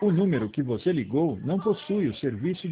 O número que você ligou não possui o serviço